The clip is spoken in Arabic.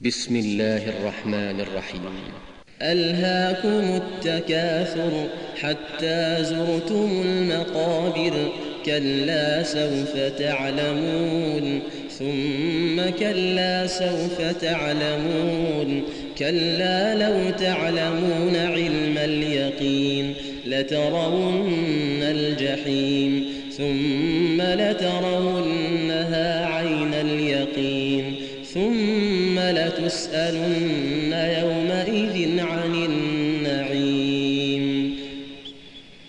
بسم الله الرحمن الرحيم. ألهاكم التكاثر حتى زرتم المقابر كلا سوف تعلمون ثم كلا سوف تعلمون كلا لو تعلمون علم اليقين لترون الجحيم ثم لترونها عين اليقين ثم لتسألن يومئذ